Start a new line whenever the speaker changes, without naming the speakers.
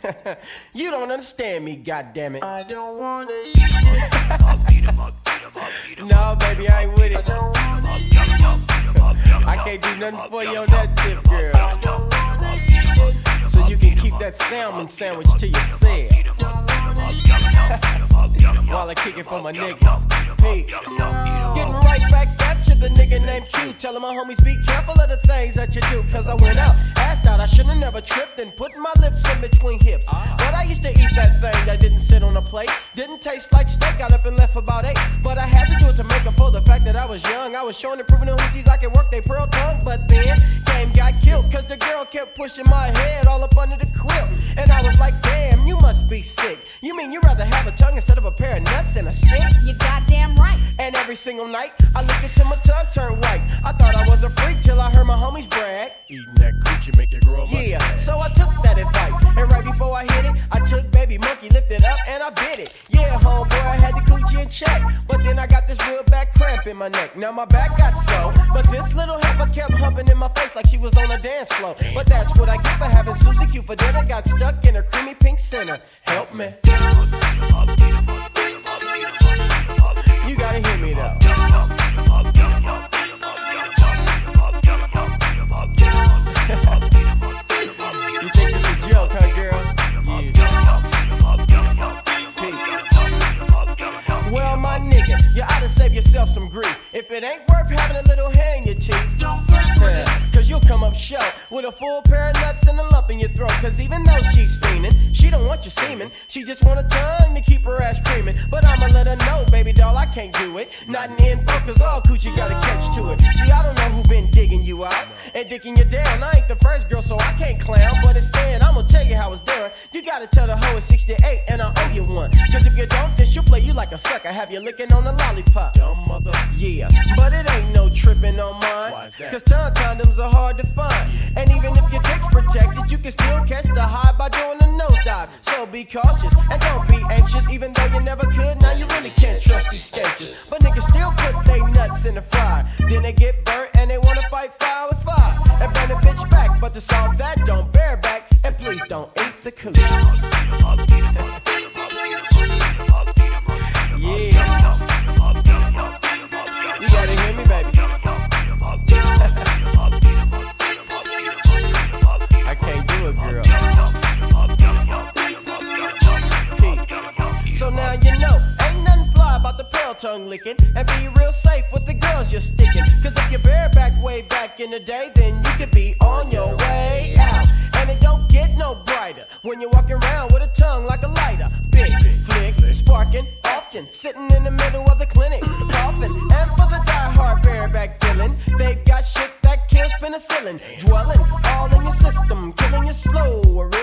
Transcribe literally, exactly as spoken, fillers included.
You don't understand me, goddammit.
I don't wanna eat it.
No, baby, I ain't with it.
I don't wanna eat it.
I can't do nothing for you on that tip, girl.
I don't wanna eat it.
So you can keep that salmon sandwich to yourself while I kick it for my niggas. Pete. Getting right back at you, the nigga named Q. Telling my homies be careful of the things that you do. Cause I went out, asked out, I should've never tripped and put my lips in between hips. But I used to eat that thing that didn't sit on a plate. Didn't taste like steak, got up and left about eight. But I had to do it to make up for the fact that I was young. I was showing and proving the hoochies I could work they pearl tongue. But then, game got killed cause the girl kept pushing my head all up under the quilt. And I was like, damn, you must be sick. You mean you'd rather have a tongue instead of a pair of nuts and a stick?
You goddamn right.
And every single night, I looked until my tongue turned white. I thought I was a freak till I heard my homies brag.
Eating that coochie make you grow a
Yeah,
mustache.
so I took that advice. And right before I hit it, I took baby monkey, lifted up, and I bit it. Yeah, homeboy, I had the coochie in check. But then I got this real bad cramp in my neck. Now my back got sore, but this little heifer kept humping in my face like she was on a dance floor. But that's what I get for having Susie Q for dinner. Got stuck in a creamy pink center. Help me. You gotta hear me though. You think this a joke, huh, girl? Yeah. Well, my nigga, you oughta save yourself some grief. If it ain't worth having a little hair in your teeth, yeah, cause you'll come up short with a full pair of nuts and a lump in your throat. Cause even though she's fiending, she don't want your semen. She just want a tongue to keep her ass creaming. But I'ma let her know, baby doll, I can't do it. Not an info, cause all coochie got a catch to it. See, I don't know who been digging you out and dicking you down. I ain't the first girl, so I can't clown. But instead, I'ma tell you how it's done. You gotta tell the hoe it's sixty-eight and I owe you one. Cause if you don't, then she'll play you like a sucker. Have you licking on the lollipop.
Dumb mother.
Yeah, but it ain't no tripping on mine.
Why is that?
Cause tongue condoms are hard to find. And even if your dick's protected, you can still catch the high by doing a nosedive. So be cautious and don't be anxious. Even though you never could, now you really can't trust these sketches. But niggas still put they nuts in the fryer. Then they get burnt and they wanna fight fire with fire. And burn a bitch back, but to solve that, don't bear back. And please don't eat the coochie. Yeah. You gotta hear me, baby. I can't do it, girl. Pete. So now you know, ain't nothing fly about the pearl tongue licking. And be real safe with the girls you're sticking. Cause if you're bareback way back in the day, then you could be on your way out. And it don't get no brighter when you're walking around with a tongue like a lighter. Big, flick, sparking, often sitting in the middle of the clinic, coughing. And for the die-hard bareback feeling, they've got shit that kills penicillin, dwelling all in your system, killing you slow.